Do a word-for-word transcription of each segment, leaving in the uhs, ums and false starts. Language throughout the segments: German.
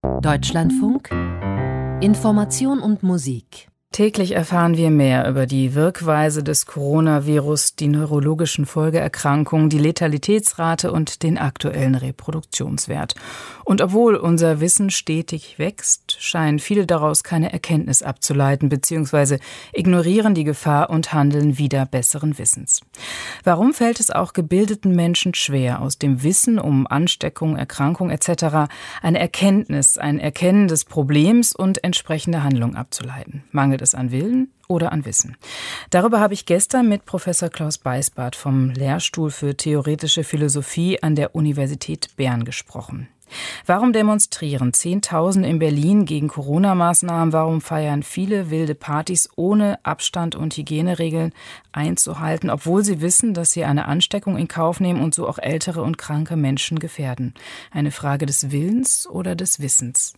Deutschlandfunk Information und Musik. Täglich erfahren wir mehr über die Wirkweise des Coronavirus, die neurologischen Folgeerkrankungen, die Letalitätsrate und den aktuellen Reproduktionswert. Und obwohl unser Wissen stetig wächst, scheinen viele daraus keine Erkenntnis abzuleiten bzw. ignorieren die Gefahr und handeln wider besseren Wissens. Warum fällt es auch gebildeten Menschen schwer, aus dem Wissen um Ansteckung, Erkrankung et cetera eine Erkenntnis, ein Erkennen des Problems und entsprechende Handlung abzuleiten? Mangelt es an Willen oder an Wissen? Darüber habe ich gestern mit Professor Klaus Beisbart vom Lehrstuhl für Theoretische Philosophie an der Universität Bern gesprochen. Warum demonstrieren Zehntausende in Berlin gegen Corona-Maßnahmen? Warum feiern viele wilde Partys ohne Abstand und Hygieneregeln einzuhalten, obwohl sie wissen, dass sie eine Ansteckung in Kauf nehmen und so auch ältere und kranke Menschen gefährden? Eine Frage des Willens oder des Wissens?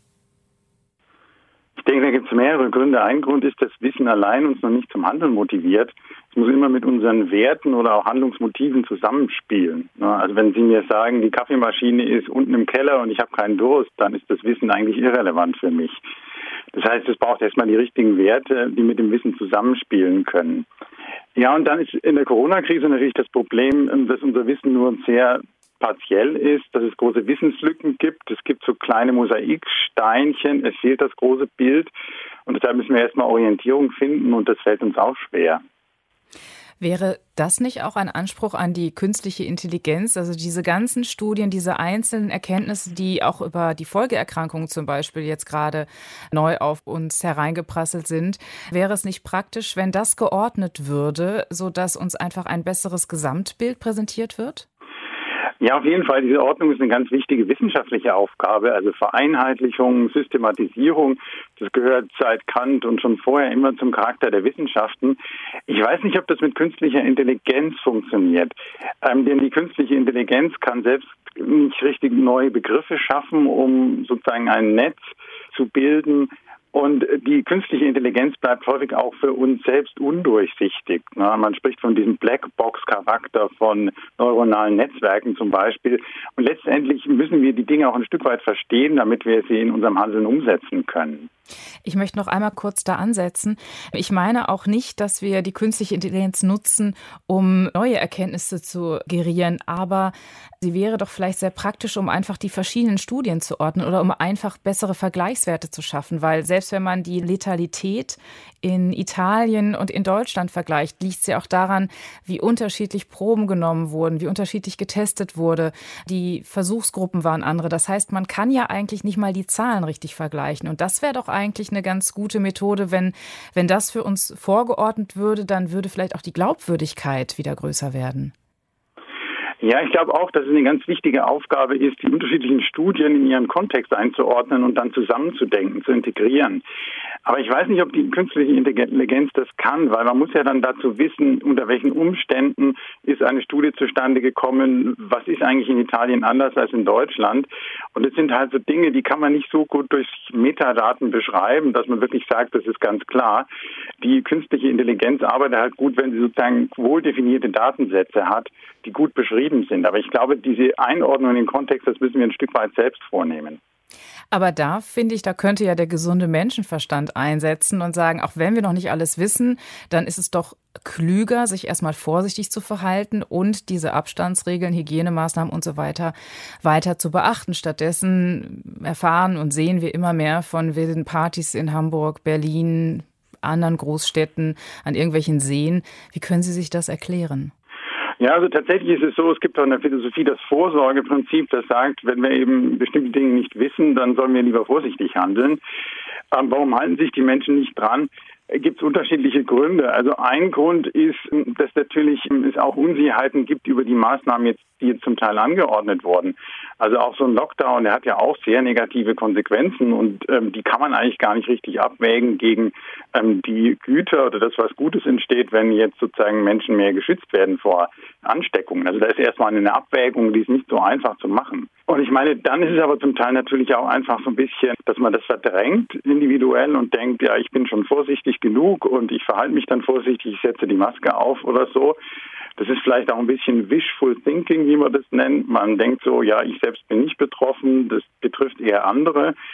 Ich denke, da gibt es mehrere Gründe. Ein Grund ist, dass Wissen allein uns noch nicht zum Handeln motiviert. Es muss immer mit unseren Werten oder auch Handlungsmotiven zusammenspielen. Also wenn Sie mir sagen, die Kaffeemaschine ist unten im Keller und ich habe keinen Durst, dann ist das Wissen eigentlich irrelevant für mich. Das heißt, es braucht erstmal die richtigen Werte, die mit dem Wissen zusammenspielen können. Ja, und dann ist in der Corona-Krise natürlich das Problem, dass unser Wissen nur sehr partiell ist, dass es große Wissenslücken gibt. Es gibt so kleine Mosaiksteinchen, es fehlt das große Bild und deshalb müssen wir erstmal Orientierung finden und das fällt uns auch schwer. Wäre das nicht auch ein Anspruch an die künstliche Intelligenz? Also diese ganzen Studien, diese einzelnen Erkenntnisse, die auch über die Folgeerkrankungen zum Beispiel jetzt gerade neu auf uns hereingeprasselt sind. Wäre es nicht praktisch, wenn das geordnet würde, sodass uns einfach ein besseres Gesamtbild präsentiert wird? Ja, auf jeden Fall. Diese Ordnung ist eine ganz wichtige wissenschaftliche Aufgabe. Also Vereinheitlichung, Systematisierung, das gehört seit Kant und schon vorher immer zum Charakter der Wissenschaften. Ich weiß nicht, ob das mit künstlicher Intelligenz funktioniert. Ähm, denn die künstliche Intelligenz kann selbst nicht richtig neue Begriffe schaffen, um sozusagen ein Netz zu bilden. Und die künstliche Intelligenz bleibt häufig auch für uns selbst undurchsichtig. Na, man spricht von diesem Blackbox-Charakter von neuronalen Netzwerken zum Beispiel. Und letztendlich müssen wir die Dinge auch ein Stück weit verstehen, damit wir sie in unserem Handeln umsetzen können. Ich möchte noch einmal kurz da ansetzen. Ich meine auch nicht, dass wir die künstliche Intelligenz nutzen, um neue Erkenntnisse zu generieren, aber sie wäre doch vielleicht sehr praktisch, um einfach die verschiedenen Studien zu ordnen oder um einfach bessere Vergleichswerte zu schaffen, weil selbst wenn man die Letalität in Italien und in Deutschland vergleicht, liegt es ja auch daran, wie unterschiedlich Proben genommen wurden, wie unterschiedlich getestet wurde. Die Versuchsgruppen waren andere. Das heißt, man kann ja eigentlich nicht mal die Zahlen richtig vergleichen. Und das wäre doch eigentlich eine ganz gute Methode, wenn, wenn das für uns vorgeordnet würde, dann würde vielleicht auch die Glaubwürdigkeit wieder größer werden. Ja, ich glaube auch, dass es eine ganz wichtige Aufgabe ist, die unterschiedlichen Studien in ihren Kontext einzuordnen und dann zusammenzudenken, zu integrieren. Aber ich weiß nicht, ob die künstliche Intelligenz das kann, weil man muss ja dann dazu wissen, unter welchen Umständen ist eine Studie zustande gekommen, was ist eigentlich in Italien anders als in Deutschland. Und es sind halt so Dinge, die kann man nicht so gut durch Metadaten beschreiben, dass man wirklich sagt, das ist ganz klar. Die künstliche Intelligenz arbeitet halt gut, wenn sie sozusagen wohl definierte Datensätze hat, die gut beschrieben sind. Aber ich glaube, diese Einordnung in den Kontext, das müssen wir ein Stück weit selbst vornehmen. Aber da, finde ich, da könnte ja der gesunde Menschenverstand einsetzen und sagen, auch wenn wir noch nicht alles wissen, dann ist es doch klüger, sich erstmal vorsichtig zu verhalten und diese Abstandsregeln, Hygienemaßnahmen und so weiter weiter zu beachten. Stattdessen erfahren und sehen wir immer mehr von wilden Partys in Hamburg, Berlin, anderen Großstädten, an irgendwelchen Seen. Wie können Sie sich das erklären? Ja, also tatsächlich ist es so, es gibt auch in der Philosophie das Vorsorgeprinzip, das sagt, wenn wir eben bestimmte Dinge nicht wissen, dann sollen wir lieber vorsichtig handeln. Ähm, warum halten sich die Menschen nicht dran? Gibt es unterschiedliche Gründe. Also ein Grund ist, dass natürlich es auch Unsicherheiten gibt über die Maßnahmen, jetzt, die jetzt zum Teil angeordnet wurden. Also auch so ein Lockdown, der hat ja auch sehr negative Konsequenzen und ähm, die kann man eigentlich gar nicht richtig abwägen gegen ähm, die Güter oder das, was Gutes entsteht, wenn jetzt sozusagen Menschen mehr geschützt werden vor Ansteckungen. Also da ist erstmal eine Abwägung, die ist nicht so einfach zu machen. Und ich meine, dann ist es aber zum Teil natürlich auch einfach so ein bisschen, dass man das verdrängt individuell und denkt, ja, ich bin schon vorsichtig genug und ich verhalte mich dann vorsichtig, ich setze die Maske auf oder so. Das ist vielleicht auch ein bisschen wishful thinking, wie man das nennt. Man denkt so, ja, ich selbst bin nicht betroffen, das betrifft eher andere.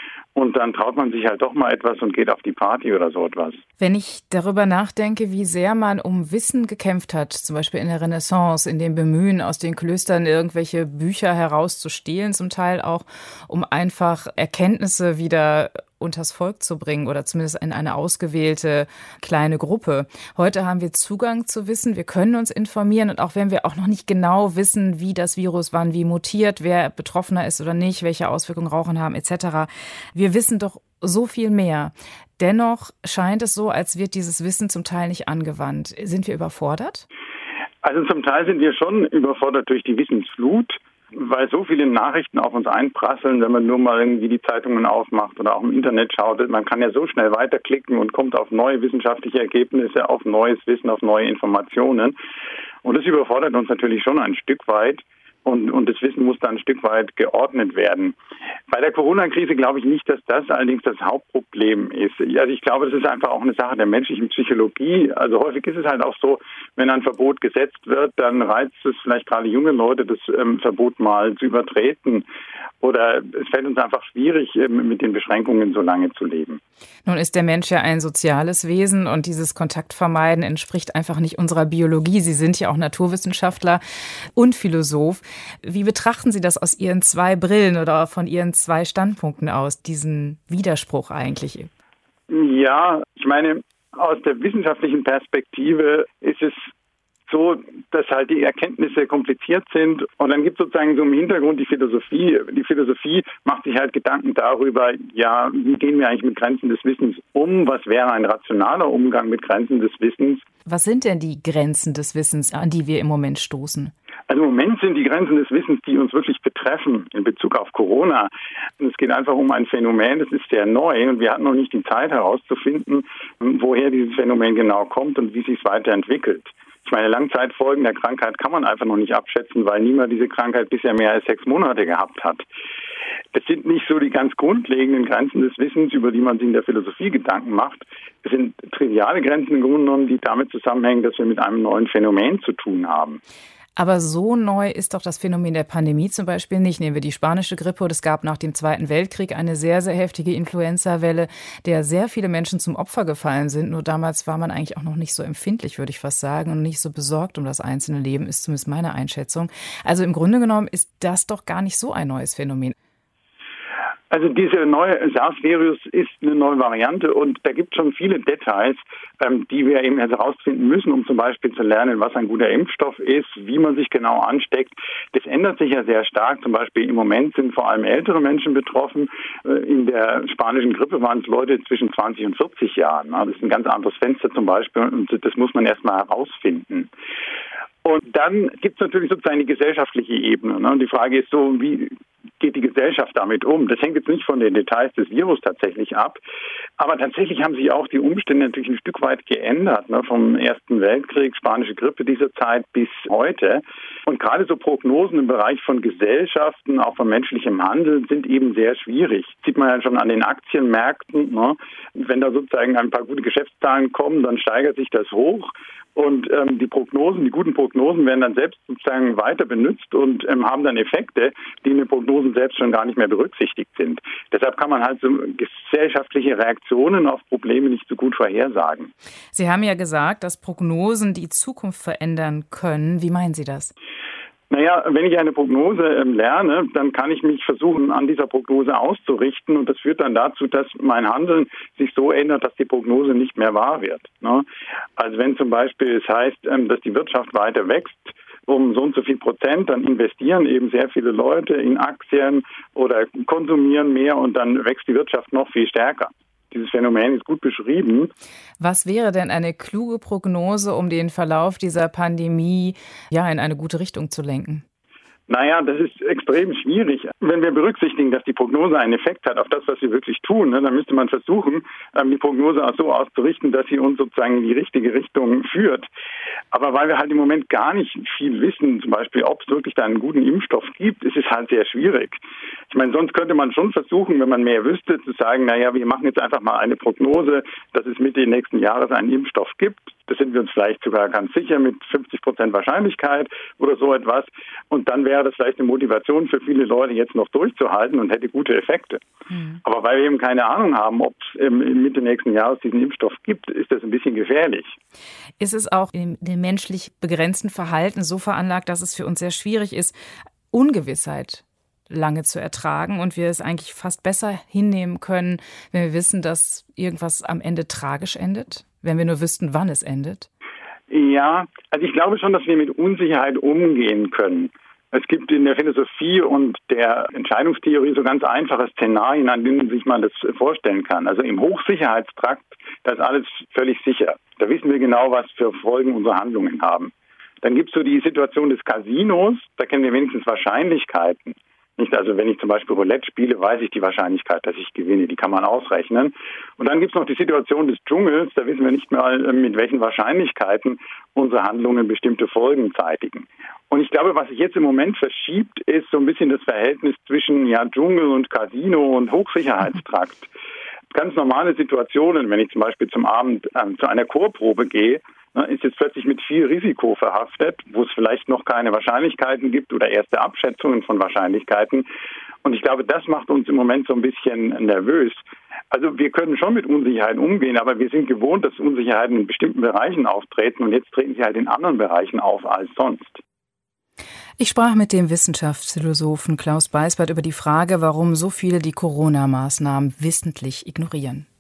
und dann traut man sich halt doch mal etwas und geht auf die Party oder so etwas. Wenn ich darüber nachdenke, wie sehr man um Wissen gekämpft hat, zum Beispiel in der Renaissance, in dem Bemühen, aus den Klöstern irgendwelche Bücher herauszustehlen, zum Teil auch, um einfach Erkenntnisse wieder unters Volk zu bringen oder zumindest in eine ausgewählte kleine Gruppe. Heute haben wir Zugang zu Wissen, wir können uns informieren und auch wenn wir auch noch nicht genau wissen, wie das Virus wann wie mutiert, wer betroffener ist oder nicht, welche Auswirkungen Rauchen haben et cetera. Wir wissen doch so viel mehr. Dennoch scheint es so, als wird dieses Wissen zum Teil nicht angewandt. Sind wir überfordert? Also zum Teil sind wir schon überfordert durch die Wissensflut, weil so viele Nachrichten auf uns einprasseln, wenn man nur mal irgendwie die Zeitungen aufmacht oder auch im Internet schaut. Man kann ja so schnell weiterklicken und kommt auf neue wissenschaftliche Ergebnisse, auf neues Wissen, auf neue Informationen. Und das überfordert uns natürlich schon ein Stück weit. Und, und das Wissen muss dann ein Stück weit geordnet werden. Bei der Corona-Krise glaube ich nicht, dass das allerdings das Hauptproblem ist. Also ich glaube, das ist einfach auch eine Sache der menschlichen Psychologie. Also häufig ist es halt auch so, wenn ein Verbot gesetzt wird, dann reizt es vielleicht gerade junge Leute, das ähm, Verbot mal zu übertreten. Oder es fällt uns einfach schwierig, ähm, mit den Beschränkungen so lange zu leben. Nun ist der Mensch ja ein soziales Wesen und dieses Kontaktvermeiden entspricht einfach nicht unserer Biologie. Sie sind ja auch Naturwissenschaftler und Philosoph. Wie betrachten Sie das aus Ihren zwei Brillen oder von Ihren zwei Standpunkten aus, diesen Widerspruch eigentlich? Ja, ich meine, aus der wissenschaftlichen Perspektive ist es so, dass halt die Erkenntnisse kompliziert sind und dann gibt es sozusagen so im Hintergrund die Philosophie. Die Philosophie macht sich halt Gedanken darüber, ja, wie gehen wir eigentlich mit Grenzen des Wissens um? Was wäre ein rationaler Umgang mit Grenzen des Wissens? Was sind denn die Grenzen des Wissens, an die wir im Moment stoßen? Also im Moment sind die Grenzen des Wissens, die uns wirklich betreffen in Bezug auf Corona. Es geht einfach um ein Phänomen, das ist sehr neu und wir hatten noch nicht die Zeit herauszufinden, woher dieses Phänomen genau kommt und wie es sich weiterentwickelt. Ich meine, Langzeitfolgen der Krankheit kann man einfach noch nicht abschätzen, weil niemand diese Krankheit bisher mehr als sechs Monate gehabt hat. Das sind nicht so die ganz grundlegenden Grenzen des Wissens, über die man sich in der Philosophie Gedanken macht. Es sind triviale Grenzen im Grunde genommen, die damit zusammenhängen, dass wir mit einem neuen Phänomen zu tun haben. Aber so neu ist doch das Phänomen der Pandemie zum Beispiel nicht. Nehmen wir die spanische Grippe und es gab nach dem Zweiten Weltkrieg eine sehr, sehr heftige Influenza-Welle, der sehr viele Menschen zum Opfer gefallen sind. Nur damals war man eigentlich auch noch nicht so empfindlich, würde ich fast sagen, und nicht so besorgt um das einzelne Leben, ist zumindest meine Einschätzung. Also im Grunde genommen ist das doch gar nicht so ein neues Phänomen. Also diese neue SARS-Virus ist eine neue Variante und da gibt es schon viele Details, ähm, die wir eben herausfinden müssen, um zum Beispiel zu lernen, was ein guter Impfstoff ist, wie man sich genau ansteckt. Das ändert sich ja sehr stark. Zum Beispiel im Moment sind vor allem ältere Menschen betroffen. Äh, in der spanischen Grippe waren es Leute zwischen zwanzig und vierzig Jahren. Das ist ein ganz anderes Fenster zum Beispiel und das muss man erstmal herausfinden. Und dann gibt es natürlich sozusagen die gesellschaftliche Ebene. Ne? Und die Frage ist so, wie geht die Gesellschaft damit um? Das hängt jetzt nicht von den Details des Virus tatsächlich ab. Aber tatsächlich haben sich auch die Umstände natürlich ein Stück weit geändert, ne? Vom Ersten Weltkrieg, spanische Grippe dieser Zeit bis heute. Und gerade so Prognosen im Bereich von Gesellschaften, auch von menschlichem Handeln, sind eben sehr schwierig. Das sieht man ja schon an den Aktienmärkten. Ne? Wenn da sozusagen ein paar gute Geschäftszahlen kommen, dann steigert sich das hoch. Und ähm, die Prognosen, die guten Prognosen werden dann selbst sozusagen weiter benutzt und ähm, haben dann Effekte, die in den Prognosen selbst schon gar nicht mehr berücksichtigt sind. Deshalb kann man halt so gesellschaftliche Reaktionen auf Probleme nicht so gut vorhersagen. Sie haben ja gesagt, dass Prognosen die Zukunft verändern können. Wie meinen Sie das? Naja, wenn ich eine Prognose ähm, lerne, dann kann ich mich versuchen, an dieser Prognose auszurichten und das führt dann dazu, dass mein Handeln sich so ändert, dass die Prognose nicht mehr wahr wird. Ne? Also wenn zum Beispiel es heißt, ähm, dass die Wirtschaft weiter wächst, um so und so viel Prozent, dann investieren eben sehr viele Leute in Aktien oder konsumieren mehr und dann wächst die Wirtschaft noch viel stärker. Dieses Phänomen ist gut beschrieben. Was wäre denn eine kluge Prognose, um den Verlauf dieser Pandemie ja in eine gute Richtung zu lenken? Naja, das ist extrem schwierig. Wenn wir berücksichtigen, dass die Prognose einen Effekt hat auf das, was wir wirklich tun, ne, dann müsste man versuchen, die Prognose auch so auszurichten, dass sie uns sozusagen in die richtige Richtung führt. Aber weil wir halt im Moment gar nicht viel wissen, zum Beispiel, ob es wirklich da einen guten Impfstoff gibt, ist es halt sehr schwierig. Ich meine, sonst könnte man schon versuchen, wenn man mehr wüsste, zu sagen, naja, wir machen jetzt einfach mal eine Prognose, dass es Mitte nächsten Jahres einen Impfstoff gibt. das sind wir uns vielleicht sogar ganz sicher mit fünfzig Prozent Wahrscheinlichkeit oder so etwas. Und dann wäre das vielleicht eine Motivation für viele Leute, jetzt noch durchzuhalten und hätte gute Effekte. Mhm. Aber weil wir eben keine Ahnung haben, ob es ähm, Mitte nächsten Jahres diesen Impfstoff gibt, ist das ein bisschen gefährlich. Ist es auch in dem menschlich begrenzten Verhalten so veranlagt, dass es für uns sehr schwierig ist, Ungewissheit lange zu ertragen und wir es eigentlich fast besser hinnehmen können, wenn wir wissen, dass irgendwas am Ende tragisch endet, wenn wir nur wüssten, wann es endet? Ja, also ich glaube schon, dass wir mit Unsicherheit umgehen können. Es gibt in der Philosophie und der Entscheidungstheorie so ganz einfache Szenarien, an denen man sich mal das vorstellen kann. Also im Hochsicherheitstrakt, da ist alles völlig sicher. Da wissen wir genau, was für Folgen unsere Handlungen haben. Dann gibt es so die Situation des Casinos, da kennen wir wenigstens Wahrscheinlichkeiten. Nicht, also wenn ich zum Beispiel Roulette spiele, weiß ich die Wahrscheinlichkeit, dass ich gewinne, die kann man ausrechnen. Und dann gibt es noch die Situation des Dschungels, da wissen wir nicht mal, mit welchen Wahrscheinlichkeiten unsere Handlungen bestimmte Folgen zeitigen. Und ich glaube, was sich jetzt im Moment verschiebt, ist so ein bisschen das Verhältnis zwischen ja, Dschungel und Casino und Hochsicherheitstrakt. Ganz normale Situationen, wenn ich zum Beispiel zum Abend äh, zu einer Chorprobe gehe, ist jetzt plötzlich mit viel Risiko verhaftet, wo es vielleicht noch keine Wahrscheinlichkeiten gibt oder erste Abschätzungen von Wahrscheinlichkeiten. Und ich glaube, das macht uns im Moment so ein bisschen nervös. Also wir können schon mit Unsicherheiten umgehen, aber wir sind gewohnt, dass Unsicherheiten in bestimmten Bereichen auftreten und jetzt treten sie halt in anderen Bereichen auf als sonst. Ich sprach mit dem Wissenschaftsphilosophen Klaus Beißbart über die Frage, warum so viele die Corona-Maßnahmen wissentlich ignorieren.